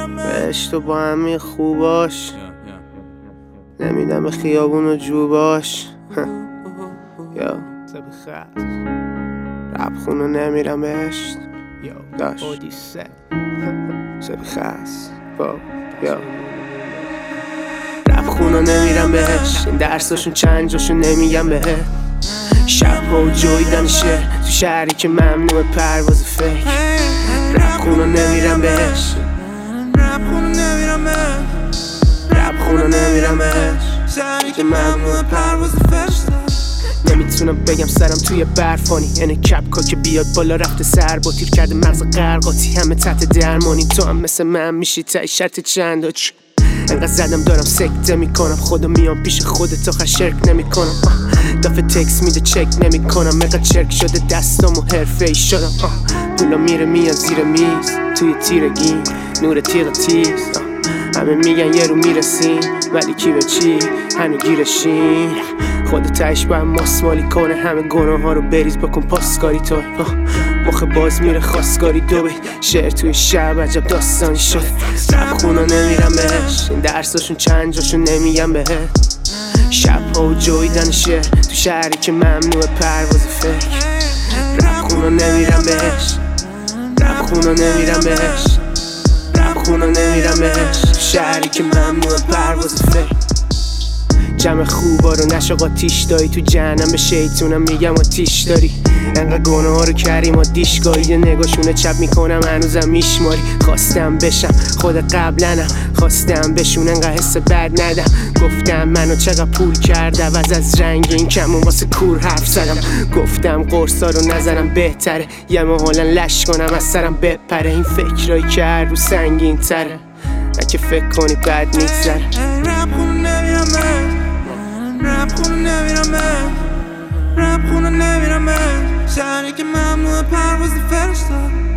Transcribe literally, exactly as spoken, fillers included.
بهش تو با همین خوباش نمیدم به خیابون و جوباش یا رب خونو نمیرم بهشت داشت سبخست یا رب خونو نمیرم بهشت این درساشون چند جاشون نمیگم بهت شب ها و جویدن شهر تو شهری که ممنوع پرواز فکر رب خونو نمیرم بهشت رب خونو نمیرم بهشت رب خونو نمیرم بهشت شهری که ممنوع پرواز فکر نمیتونم بگم سرم توی برفانی یعنی کپکا که بیاد بالا رفته سر با تیر کرده مغز غرقاتی همه تحت درمانی تو هم مثل من میشی تای شرط چند چ انقدر زدم دارم سکته میکنم خدا میام پیش خودت آخر شرک نمیکنم دفعه تکس میده چک نمیکنم انقدر چرک شده دستام و حرفه‌ای شدم پولا میره میاد زیر میز توی تیرگی نور تیغ تیز همه میگن یه رو میرسیم ولی کی به چی هنو گیرشیم خود تایش باید ماسمالی کنه همه گناه ها رو بریز بکن پاسکاری تو مخ باز میره خواستگاری دو بید شعر توی شب عجب داستانی شد رب خونا نمیرم بهش این درساشون چند جاشون نمیگم بهت شب ها و جویدن شهر تو شهری که ممنوع پرواز فکر رب خونا نمیرم بهش رب خونا نمیرم بهش رب خونا نمیرم بهش شهری که ممنوع پرواز فکر جمع خوبا رو نشا قاتیش داری تو جهنم به شیطونم میگم آتیش داری انقدر گناه ها رو کردیم آدیشگاهی یه نگاهشونه چپ میکنم هنوزم میشماری خواستم بشم خود قبلنم خواستم بشون انقدر حس بد ندم گفتم منو چقدر پول کرده عوض از رنگ این کمون واسه کور حرف زدم گفتم قرصا رو نظرم بهتره یه محالا لش کنم از سرم بپره این فکرایی که هر رو سنگین تره نه که فکر کنی بد میگذره رب خونو نمیرم رب خونو نمیرم رب خونو نمیرم شهری که ممنوع پرواز فرشته